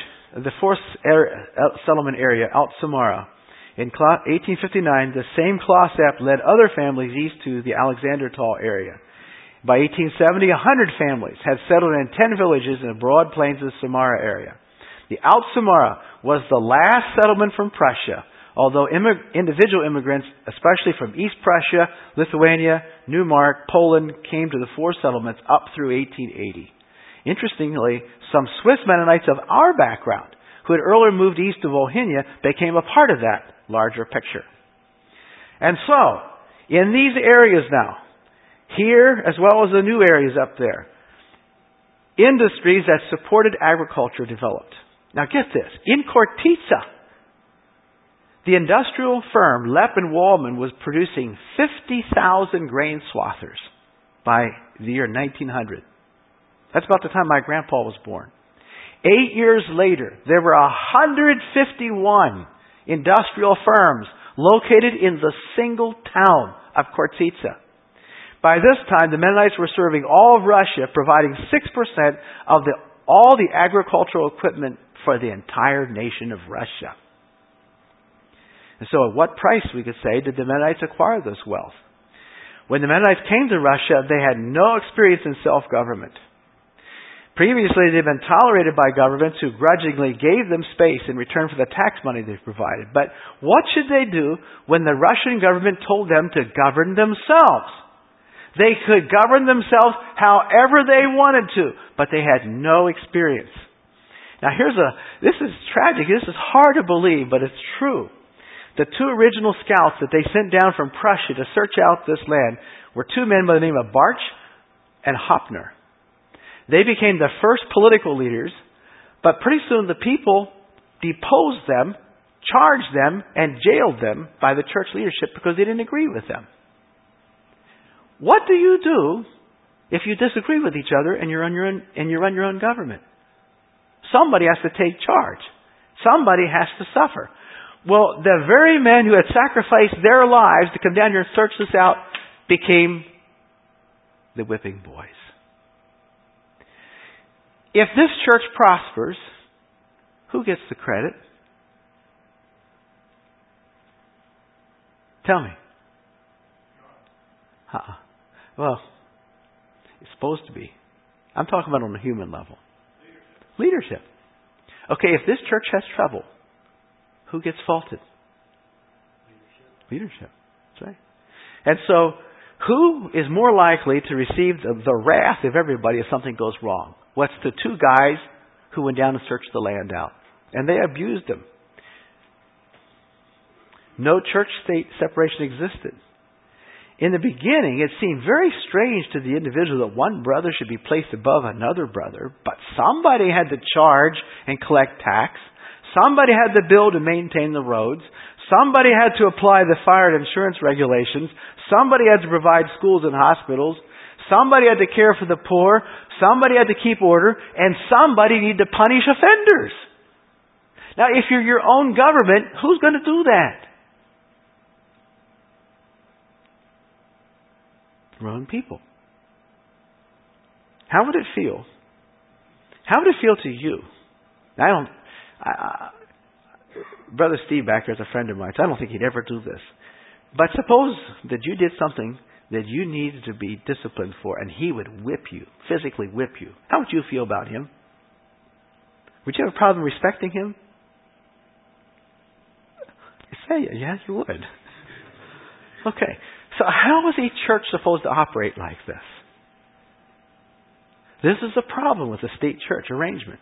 settlement area, Alt-Samara. In 1859, the same Clausap led other families east to the Alexandertal area. By 1870, 100 families had settled in 10 villages in the broad plains of the Samara area. The Alt-Samara was the last settlement from Prussia, although individual immigrants, especially from East Prussia, Lithuania, Neumark, Poland, came to the four settlements up through 1880. Interestingly, some Swiss Mennonites of our background, who had earlier moved east to Volhynia, became a part of that larger picture. And so, in these areas now, here as well as the new areas up there, industries that supported agriculture developed. Now get this, in Chortitza, the industrial firm Lepp and Wallman was producing 50,000 grain swathers by the year 1900. That's about the time my grandpa was born. 8 years later, there were 151 industrial firms located in the single town of Chortitza. By this time, the Mennonites were serving all of Russia, providing 6% of all the agricultural equipment for the entire nation of Russia. And so at what price, we could say, did the Mennonites acquire this wealth? When the Mennonites came to Russia, they had no experience in self-government. Previously, they'd been tolerated by governments who grudgingly gave them space in return for the tax money they provided. But what should they do when the Russian government told them to govern themselves? They could govern themselves however they wanted to, but they had no experience. Now this is tragic. This is hard to believe, but it's true. The two original scouts that they sent down from Prussia to search out this land were two men by the name of Barch and Hoppner. They became the first political leaders, but pretty soon the people deposed them, charged them, and jailed them by the church leadership because they didn't agree with them. What do you do if you disagree with each other and you run your own government? Somebody has to take charge. Somebody has to suffer. Well, the very men who had sacrificed their lives to come down here and search this out became the whipping boys. If this church prospers, who gets the credit? Tell me. Well, it's supposed to be. I'm talking about on a human level. Leadership. Okay, if this church has trouble, who gets faulted? Leadership. That's right. And so, who is more likely to receive the wrath of everybody if something goes wrong? What's the two guys who went down and searched the land out? And they abused them. No church-state separation existed. In the beginning, it seemed very strange to the individual that one brother should be placed above another brother, but somebody had to charge and collect tax. Somebody had to build and maintain the roads. Somebody had to apply the fire and insurance regulations. Somebody had to provide schools and hospitals. Somebody had to care for the poor. Somebody had to keep order. And somebody needed to punish offenders. Now, if you're your own government, who's going to do that? Your own people. How would it feel? How would it feel to you? Brother Steve back here is a friend of mine, so I don't think he'd ever do this. But suppose that you did something that you needed to be disciplined for, and he would whip you, physically whip you. How would you feel about him? Would you have a problem respecting him? You say, yeah, you would. Okay, so how is a church supposed to operate like this? This is the problem with the state church arrangement.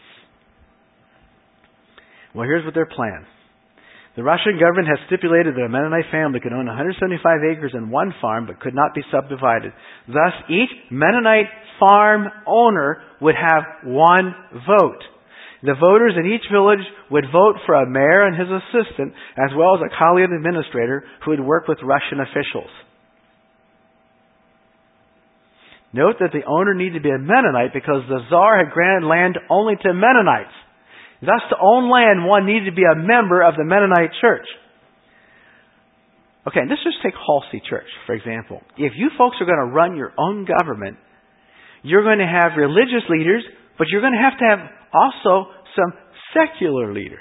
Well, here's what their plan. The Russian government has stipulated that a Mennonite family could own 175 acres and one farm, but could not be subdivided. Thus, each Mennonite farm owner would have one vote. The voters in each village would vote for a mayor and his assistant, as well as a Kalian administrator who would work with Russian officials. Note that the owner needed to be a Mennonite because the Tsar had granted land only to Mennonites. Thus, to own land, one needed to be a member of the Mennonite church. Okay, let's just take Halsey Church, for example. If you folks are going to run your own government, you're going to have religious leaders, but you're going to have also some secular leaders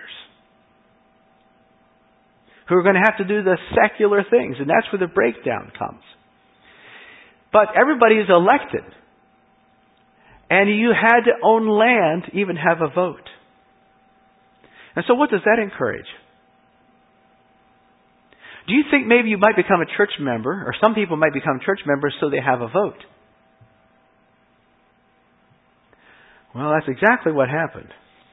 who are going to have to do the secular things, and that's where the breakdown comes. But everybody is elected, and you had to own land to even have a vote. And so what does that encourage? Do you think maybe you might become a church member, or some people might become church members so they have a vote? Well, that's exactly what happened.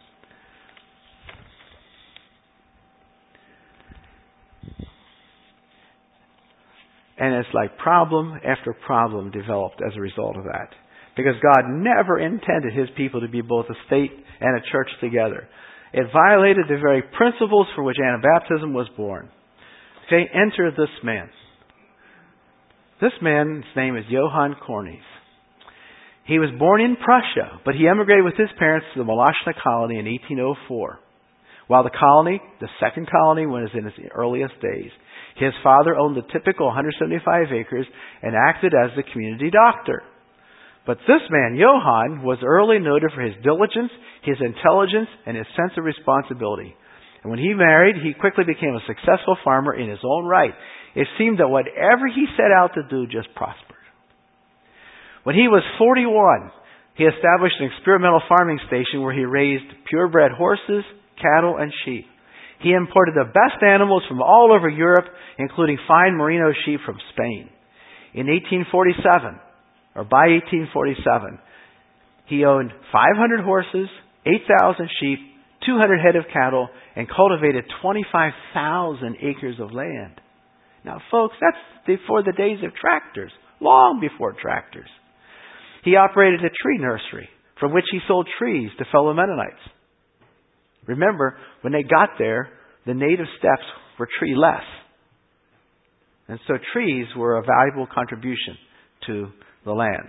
And it's like problem after problem developed as a result of that. Because God never intended His people to be both a state and a church together. It violated the very principles for which Anabaptism was born. Okay, enter this man. This man's name is Johann Cornys. He was born in Prussia, but he emigrated with his parents to the Malashna colony in 1804. While the colony, the second colony, was in its earliest days, his father owned the typical 175 acres and acted as the community doctor. But this man, Johann, was early noted for his diligence, his intelligence, and his sense of responsibility. And when he married, he quickly became a successful farmer in his own right. It seemed that whatever he set out to do just prospered. When he was 41, he established an experimental farming station where he raised purebred horses, cattle, and sheep. He imported the best animals from all over Europe, including fine merino sheep from Spain. In 1847, or by 1847, he owned 500 horses, 8,000 sheep, 200 head of cattle, and cultivated 25,000 acres of land. Now, folks, that's before the days of tractors, long before tractors. He operated a tree nursery from which he sold trees to fellow Mennonites. Remember, when they got there, the native steppes were tree-less. And so trees were a valuable contribution to the land.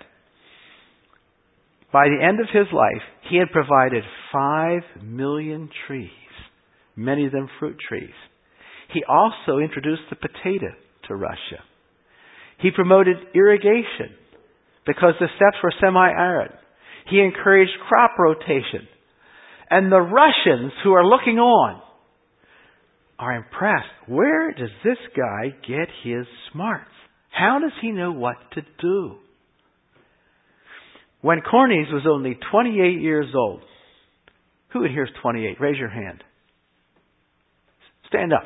By the end of his life, he had provided 5 million trees, many of them fruit trees. He also introduced the potato to Russia. He promoted irrigation because the steppes were semi-arid. He encouraged crop rotation. And the Russians who are looking on are impressed. Where does this guy get his smarts? How does he know what to do? When Cornys was only 28 years old, who in here is 28? Raise your hand. Stand up.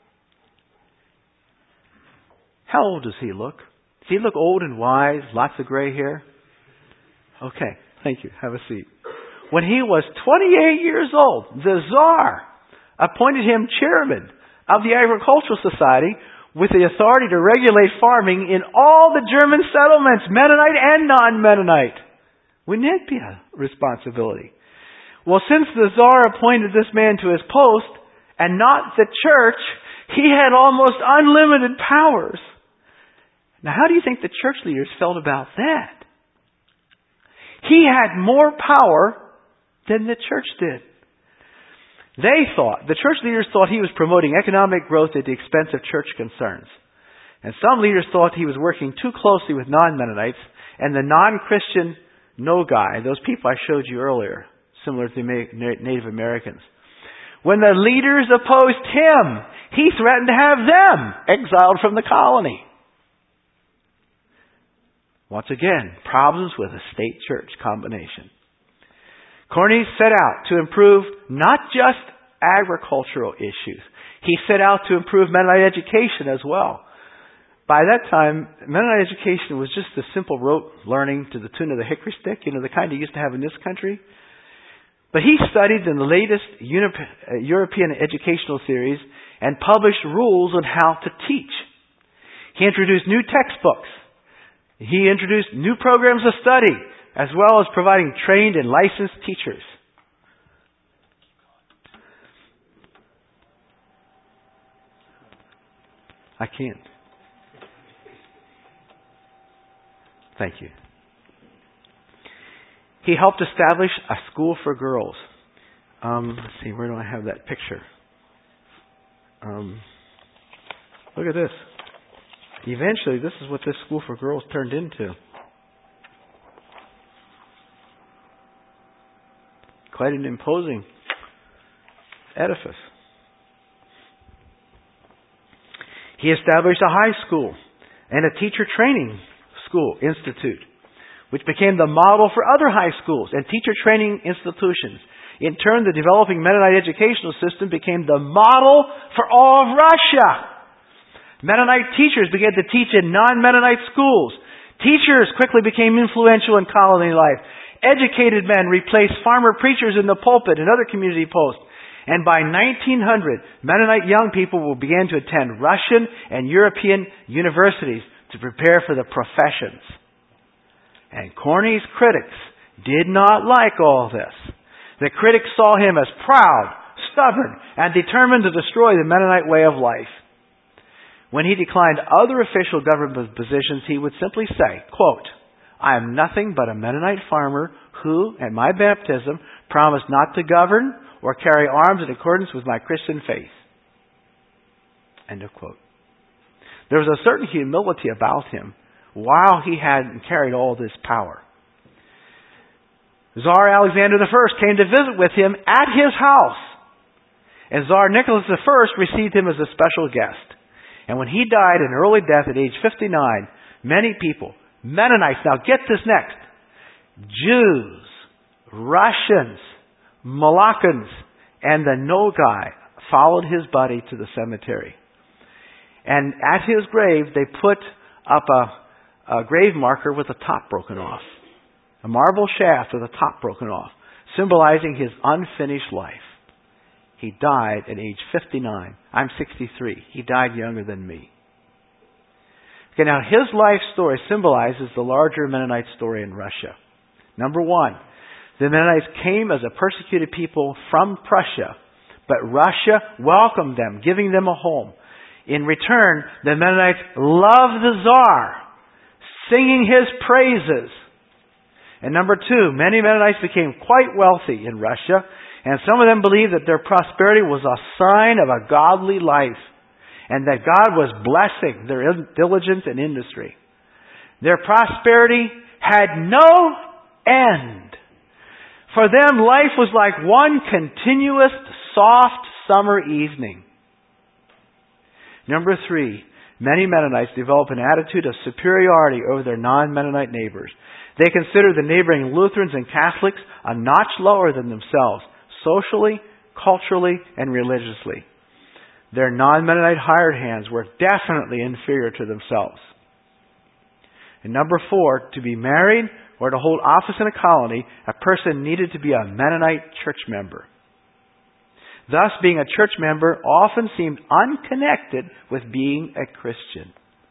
How old does he look? Does he look old and wise? Lots of gray hair? Okay, thank you. Have a seat. When he was 28 years old, the Tsar appointed him chairman of the Agricultural Society with the authority to regulate farming in all the German settlements, Mennonite and non-Mennonite. Wouldn't that be a responsibility? Well, since the Tsar appointed this man to his post, and not the church, he had almost unlimited powers. Now, how do you think the church leaders felt about that? He had more power than the church did. The church leaders thought he was promoting economic growth at the expense of church concerns. And some leaders thought he was working too closely with non-Mennonites and the non-Christian Nogai, those people I showed you earlier, similar to the Native Americans. When the leaders opposed him, he threatened to have them exiled from the colony. Once again, problems with a state-church combination. Cornys set out to improve not just agricultural issues. He set out to improve Mennonite education as well. By that time, Mennonite education was just a simple rote learning to the tune of the hickory stick, the kind you used to have in this country. But he studied in the latest European educational theories and published rules on how to teach. He introduced new textbooks. He introduced new programs of study, as well as providing trained and licensed teachers. I can't. Thank you. He helped establish a school for girls. Let's see, where do I have that picture? Look at this. Eventually, this is what this school for girls turned into. Quite an imposing edifice. He established a high school and a teacher training school institute, which became the model for other high schools and teacher training institutions. In turn, the developing Mennonite educational system became the model for all of Russia. Mennonite teachers began to teach in non-Mennonite schools. Teachers quickly became influential in colony life. Educated men replaced farmer preachers in the pulpit and other community posts. And by 1900, Mennonite young people began to attend Russian and European universities to prepare for the professions. And Corney's critics did not like all this. The critics saw him as proud, stubborn, and determined to destroy the Mennonite way of life. When he declined other official government positions, he would simply say, quote, "I am nothing but a Mennonite farmer who, at my baptism, promised not to govern or carry arms in accordance with my Christian faith." End of quote. There was a certain humility about him while he had carried all this power. Tsar Alexander I came to visit with him at his house. And Tsar Nicholas I received him as a special guest. And when he died an early death at age 59, many people, Mennonites, now get this next, Jews, Russians, Moluccans, and the Nogai followed his body to the cemetery. And at his grave, they put up a grave marker with the top broken off. A marble shaft with the top broken off, symbolizing his unfinished life. He died at age 59. I'm 63. He died younger than me. Okay, now his life story symbolizes the larger Mennonite story in Russia. Number one, the Mennonites came as a persecuted people from Prussia, but Russia welcomed them, giving them a home. In return, the Mennonites loved the Tsar, singing his praises. And number two, many Mennonites became quite wealthy in Russia, and some of them believed that their prosperity was a sign of a godly life, and that God was blessing their diligence and industry. Their prosperity had no end. For them, life was like one continuous, soft summer evening. Number three, many Mennonites developed an attitude of superiority over their non-Mennonite neighbors. They considered the neighboring Lutherans and Catholics a notch lower than themselves, socially, culturally, and religiously. Their non-Mennonite hired hands were definitely inferior to themselves. And number four, to be married or to hold office in a colony, a person needed to be a Mennonite church member. Thus, being a church member often seemed unconnected with being a Christian.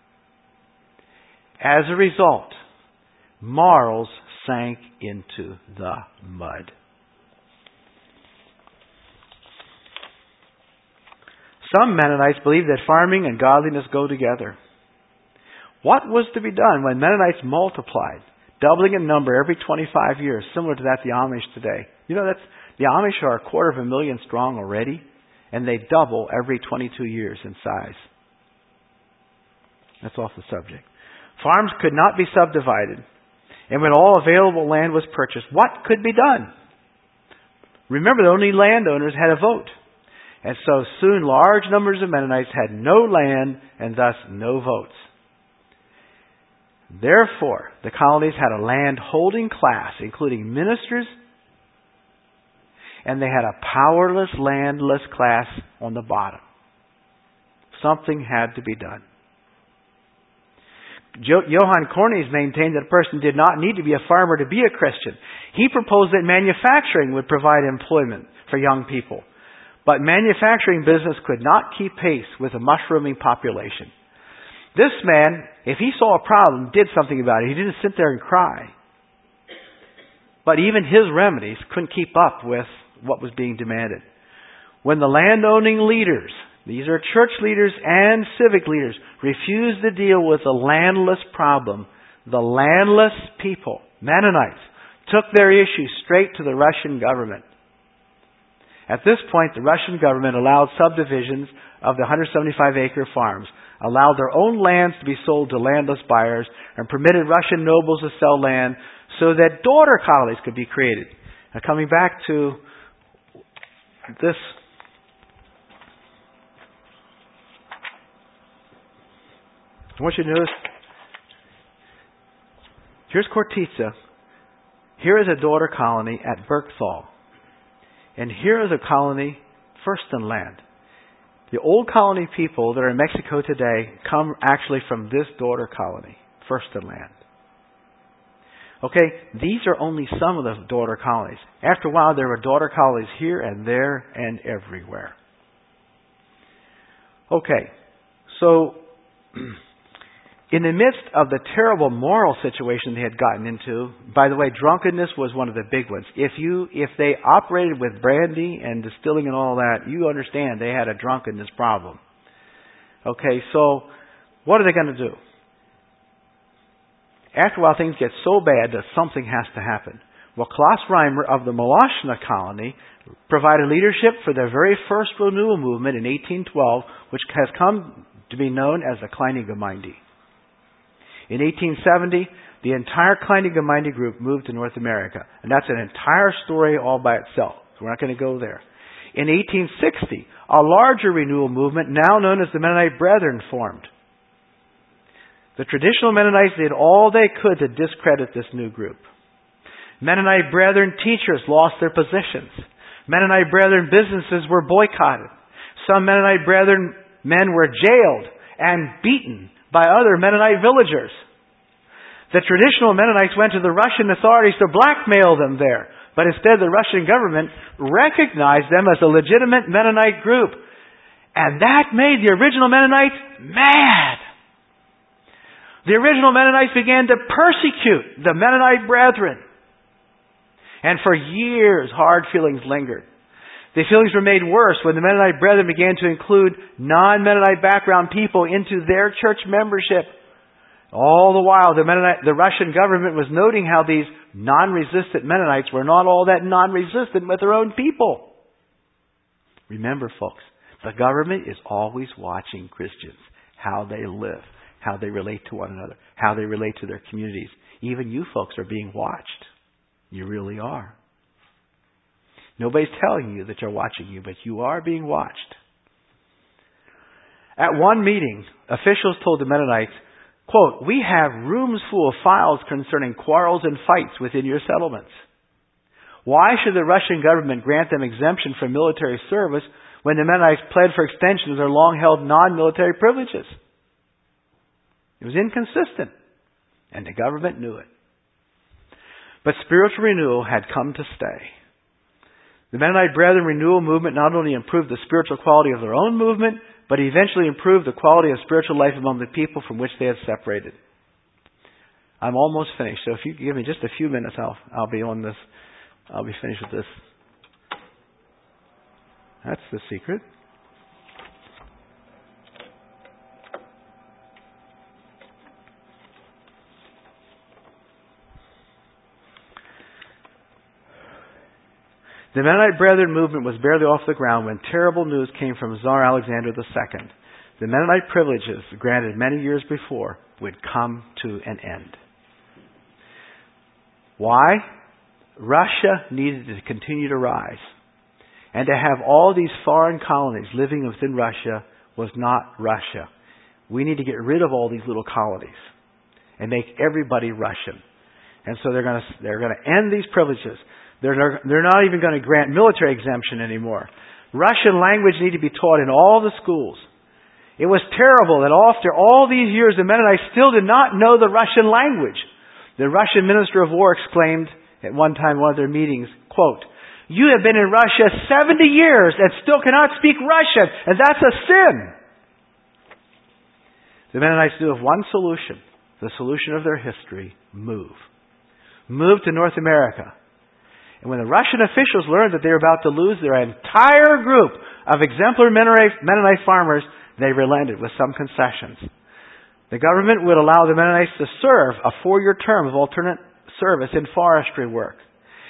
As a result, morals sank into the mud. Some Mennonites believed that farming and godliness go together. What was to be done when Mennonites multiplied, doubling in number every 25 years, similar to that the Amish today? You know, the Amish are 250,000 strong already, and they double every 22 years in size. That's off the subject. Farms could not be subdivided, and when all available land was purchased, what could be done? Remember, the only landowners had a vote. And so soon large numbers of Mennonites had no land and thus no votes. Therefore, the colonies had a land-holding class, including ministers, and they had a powerless, landless class on the bottom. Something had to be done. Johann Cornys maintained that a person did not need to be a farmer to be a Christian. He proposed that manufacturing would provide employment for young people. But manufacturing business could not keep pace with a mushrooming population. This man, if he saw a problem, did something about it. He didn't sit there and cry. But even his remedies couldn't keep up with what was being demanded. When the landowning leaders, these are church leaders and civic leaders, refused to deal with the landless problem, the landless people, Mennonites, took their issue straight to the Russian government. At this point, the Russian government allowed subdivisions of the 175-acre farms, allowed their own lands to be sold to landless buyers, and permitted Russian nobles to sell land so that daughter colonies could be created. Now, coming back to this, I want you to notice, here's Khortytsa. Here is a daughter colony at Berkthal. And here is a colony, Fürstenland. The old colony people that are in Mexico today come actually from this daughter colony, Fürstenland. Okay, these are only some of the daughter colonies. After a while, there were daughter colonies here and there and everywhere. Okay, so in the midst of the terrible moral situation they had gotten into, by the way, drunkenness was one of the big ones. If they operated with brandy and distilling and all that, you understand they had a drunkenness problem. Okay, so what are they going to do? After a while, things get so bad that something has to happen. Well, Klaus Reimer of the Molochna colony provided leadership for the very first renewal movement in 1812, which has come to be known as the Kleine Gemeinde. In 1870, the entire Kleine Gemeinde group moved to North America. And that's an entire story all by itself. So we're not going to go there. In 1860, a larger renewal movement, now known as the Mennonite Brethren, formed. The traditional Mennonites did all they could to discredit this new group. Mennonite Brethren teachers lost their positions. Mennonite Brethren businesses were boycotted. Some Mennonite Brethren men were jailed and beaten by other Mennonite villagers. The traditional Mennonites went to the Russian authorities to blackmail them there. But instead, the Russian government recognized them as a legitimate Mennonite group. And that made the original Mennonites mad. The original Mennonites began to persecute the Mennonite Brethren. And for years, hard feelings lingered. The feelings were made worse when the Mennonite Brethren began to include non-Mennonite background people into their church membership. All the while, the Russian government was noting how these non-resistant Mennonites were not all that non-resistant with their own people. Remember, folks, the government is always watching Christians, how they live, how they relate to one another, how they relate to their communities. Even you folks are being watched. You really are. Nobody's telling you that they're watching you, but you are being watched. At one meeting, officials told the Mennonites, quote, "We have rooms full of files concerning quarrels and fights within your settlements. Why should the Russian government grant them exemption from military service when the Mennonites pled for extension of their long-held non-military privileges?" It was inconsistent, and the government knew it. But spiritual renewal had come to stay. The Mennonite Brethren renewal movement not only improved the spiritual quality of their own movement, but eventually improved the quality of spiritual life among the people from which they had separated. I'm almost finished, so if you give me just a few minutes, I'll be on this. I'll be finished with this. That's the secret. The Mennonite Brethren movement was barely off the ground when terrible news came from Tsar Alexander II. The Mennonite privileges granted many years before would come to an end. Why? Russia needed to continue to rise. And to have all these foreign colonies living within Russia was not Russia. We need to get rid of all these little colonies and make everybody Russian. And so they're going to end these privileges. They're not even going to grant military exemption anymore. Russian language needed to be taught in all the schools. It was terrible that after all these years, the Mennonites still did not know the Russian language. The Russian Minister of War exclaimed at one time in one of their meetings, quote, "You have been in Russia 70 years and still cannot speak Russian, and that's a sin." The Mennonites knew of one solution, the solution of their history: move. Move to North America. And when the Russian officials learned that they were about to lose their entire group of exemplary Mennonite farmers, they relented with some concessions. The government would allow the Mennonites to serve a 4-year term of alternate service in forestry work.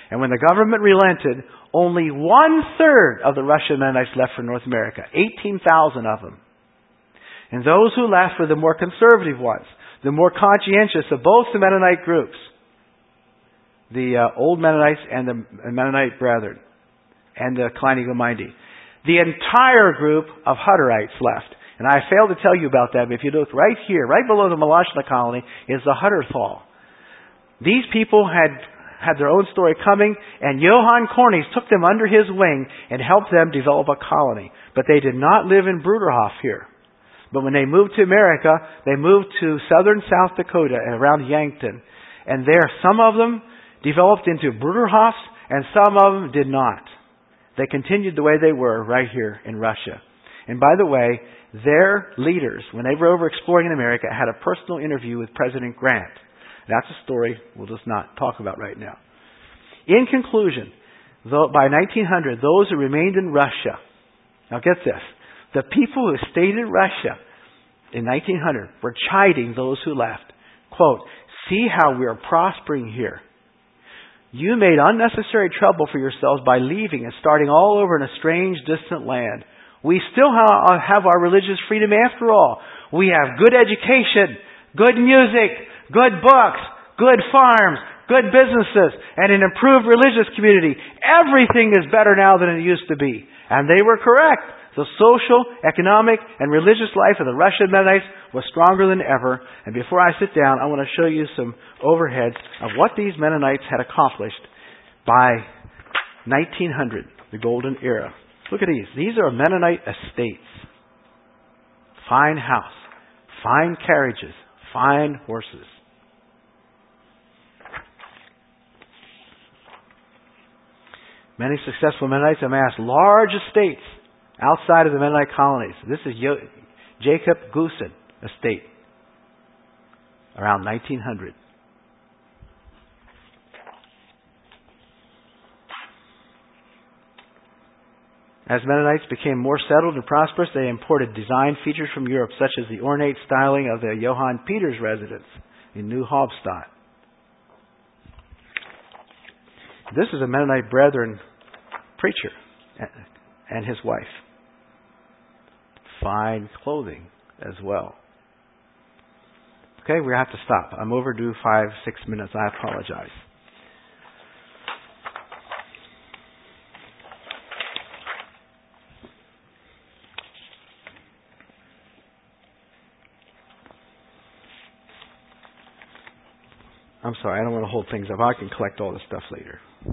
And when the government relented, only 1/3 of the Russian Mennonites left for North America. 18,000 of them. And those who left were the more conservative ones, the more conscientious of both the Mennonite groups. The Old Mennonites and the Mennonite Brethren. And the Kleine Gemeinde. The entire group of Hutterites left. And I failed to tell you about that, but if you look right here, right below the Malashna colony, is the Hutterthal. These people had their own story coming, and Johann Cornys took them under his wing and helped them develop a colony. But they did not live in Bruderhof here. But when they moved to America, they moved to southern South Dakota and around Yankton. And there, some of them developed into Bruderhofs, and some of them did not. They continued the way they were right here in Russia. And by the way, their leaders, when they were over exploring in America, had a personal interview with President Grant. That's a story we'll just not talk about right now. In conclusion, by 1900, those who remained in Russia, now get this, the people who stayed in Russia in 1900 were chiding those who left. Quote, "See how we are prospering here. You made unnecessary trouble for yourselves by leaving and starting all over in a strange, distant land. We still have our religious freedom after all. We have good education, good music, good books, good farms, good businesses, and an improved religious community. Everything is better now than it used to be." And they were correct. The social, economic, and religious life of the Russian Mennonites was stronger than ever. And before I sit down, I want to show you some overheads of what these Mennonites had accomplished by 1900, the Golden Era. Look at these. These are Mennonite estates. Fine house, fine carriages, fine horses. Many successful Mennonites amassed large estates outside of the Mennonite colonies. This is Jacob Goosen estate, around 1900. As Mennonites became more settled and prosperous, they imported design features from Europe, such as the ornate styling of the Johann Peters residence in New Halbstadt. This is a Mennonite Brethren preacher and his wife. Fine clothing as well. Okay, we're going to have to stop. I'm overdue 5-6 minutes. I apologize. I'm sorry, I don't want to hold things up. I can collect all this stuff later.